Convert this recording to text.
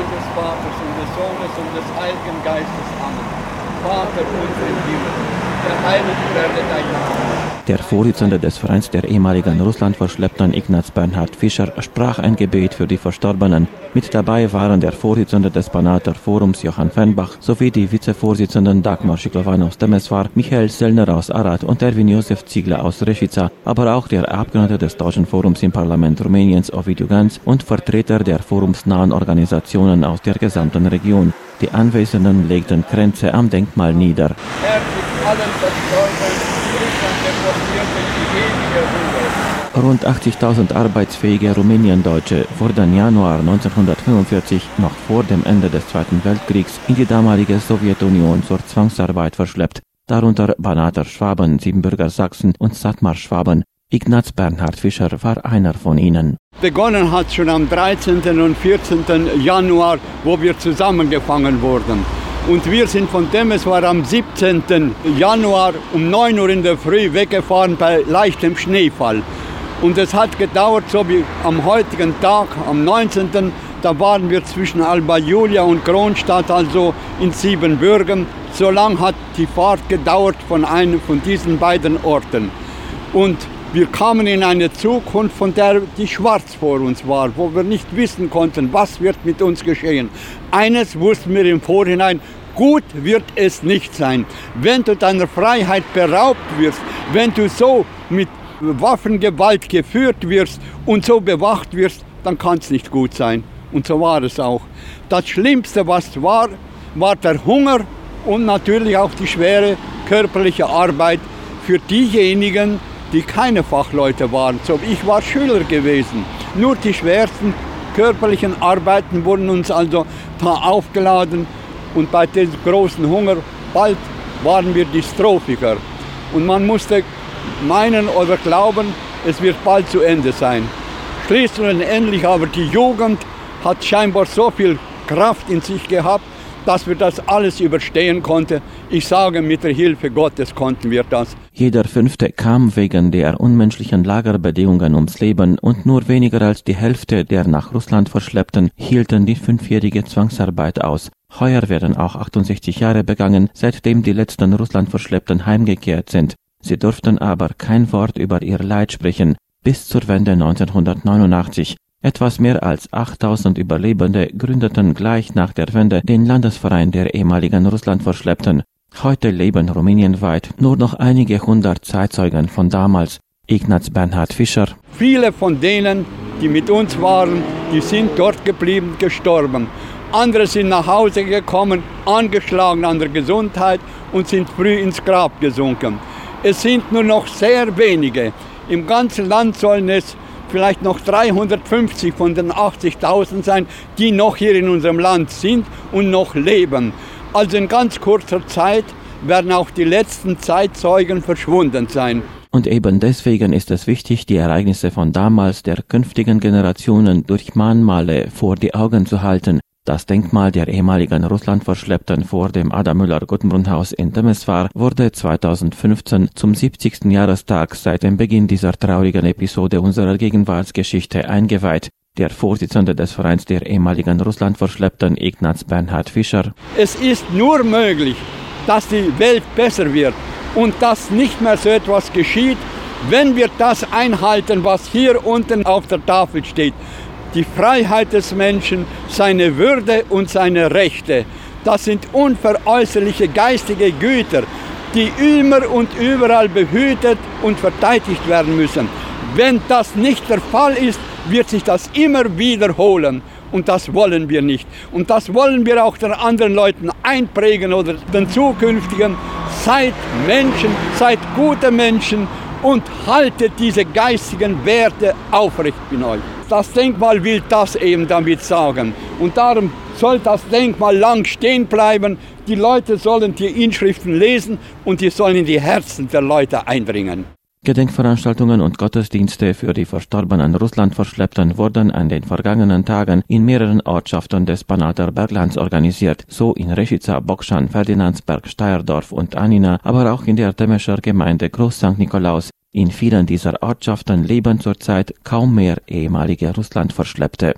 des Vaters und des Sohnes und des Heiligen Geistes. Amen. Vater unser im Himmel, geheiligt werde dein Name. Der Vorsitzende des Vereins der ehemaligen Russlandverschleppten, Ignaz Bernhard Fischer, sprach ein Gebet für die Verstorbenen. Mit dabei waren der Vorsitzende des Banater Forums, Johann Fernbach, sowie die Vizevorsitzenden Dagmar Schiklovan aus Temeswar, Michael Sellner aus Arad und Erwin Josef Ziegler aus Rešica, aber auch der Abgeordnete des Deutschen Forums im Parlament Rumäniens, Ovidiu Ganz, und Vertreter der forumsnahen Organisationen aus der gesamten Region. Die Anwesenden legten Kränze am Denkmal nieder. Allen Verstorbenen, Russland deportierte die ewige Ruhe. Rund 80.000 arbeitsfähige Rumäniendeutsche wurden Januar 1945, noch vor dem Ende des Zweiten Weltkriegs, in die damalige Sowjetunion zur Zwangsarbeit verschleppt, darunter Banater Schwaben, Siebenbürger Sachsen und Satmar Schwaben. Ignaz Bernhard Fischer war einer von ihnen. Begonnen hat schon am 13. und 14. Januar, wo wir zusammengefangen wurden. Und wir sind von Temeswar am 17. Januar um 9 Uhr in der Früh weggefahren bei leichtem Schneefall. Und es hat gedauert, so wie am heutigen Tag, am 19. Da waren wir zwischen Alba Iulia und Kronstadt, also in Siebenbürgen. So lang hat die Fahrt gedauert von einem von diesen beiden Orten. Und wir kamen in eine Zukunft, von der die schwarz vor uns war, wo wir nicht wissen konnten, was wird mit uns geschehen. Eines wussten wir im Vorhinein: gut wird es nicht sein. Wenn du deiner Freiheit beraubt wirst, wenn du so mit Waffengewalt geführt wirst und so bewacht wirst, dann kann es nicht gut sein. Und so war es auch. Das Schlimmste, was war der Hunger und natürlich auch die schwere körperliche Arbeit für diejenigen, die keine Fachleute waren. So, ich war Schüler gewesen. Nur die schwersten körperlichen Arbeiten wurden uns also da aufgeladen. Und bei diesem großen Hunger, bald waren wir Dystrophiker. Und man musste meinen oder glauben, es wird bald zu Ende sein. Schließlich und endlich aber die Jugend hat scheinbar so viel Kraft in sich gehabt, dass wir das alles überstehen konnten. Ich sage, mit der Hilfe Gottes konnten wir das. Jeder Fünfte kam wegen der unmenschlichen Lagerbedingungen ums Leben und nur weniger als die Hälfte der nach Russland Verschleppten hielten die 5-jährige Zwangsarbeit aus. Heuer werden auch 68 Jahre begangen, seitdem die letzten Russlandverschleppten heimgekehrt sind. Sie durften aber kein Wort über ihr Leid sprechen, bis zur Wende 1989. Etwas mehr als 8000 Überlebende gründeten gleich nach der Wende den Landesverein der ehemaligen Russlandverschleppten. Heute leben rumänienweit nur noch einige hundert Zeitzeugen von damals. Ignaz Bernhard Fischer. Viele von denen, die mit uns waren, die sind dort geblieben, gestorben. Andere sind nach Hause gekommen, angeschlagen an der Gesundheit und sind früh ins Grab gesunken. Es sind nur noch sehr wenige. Im ganzen Land sollen es vielleicht noch 350 von den 80.000 sein, die noch hier in unserem Land sind und noch leben. Also in ganz kurzer Zeit werden auch die letzten Zeitzeugen verschwunden sein. Und eben deswegen ist es wichtig, die Ereignisse von damals der künftigen Generationen durch Mahnmale vor die Augen zu halten. Das Denkmal der ehemaligen Russlandverschleppten vor dem Adam-Müller-Guttenbrunn-Haus in Temeswar wurde 2015 zum 70. Jahrestag seit dem Beginn dieser traurigen Episode unserer Gegenwartsgeschichte eingeweiht. Der Vorsitzende des Vereins der ehemaligen Russlandverschleppten, Ignaz Bernhard Fischer. Es ist nur möglich, dass die Welt besser wird und dass nicht mehr so etwas geschieht, wenn wir das einhalten, was hier unten auf der Tafel steht. Die Freiheit des Menschen, seine Würde und seine Rechte, das sind unveräußerliche geistige Güter, die immer und überall behütet und verteidigt werden müssen. Wenn das nicht der Fall ist, wird sich das immer wiederholen. Und das wollen wir nicht. Und das wollen wir auch den anderen Leuten einprägen oder den zukünftigen. Seid Menschen, seid gute Menschen und haltet diese geistigen Werte aufrecht in euch. Das Denkmal will das eben damit sagen. Und darum soll das Denkmal lang stehen bleiben. Die Leute sollen die Inschriften lesen und die sollen in die Herzen der Leute eindringen. Gedenkveranstaltungen und Gottesdienste für die verstorbenen Russlandverschleppten wurden an den vergangenen Tagen in mehreren Ortschaften des Banater Berglands organisiert, so in Rešica, Bokšan, Ferdinandsberg, Steierdorf und Anina, aber auch in der Temescher Gemeinde Groß St. Nikolaus. In vielen dieser Ortschaften leben zurzeit kaum mehr ehemalige Russlandverschleppte.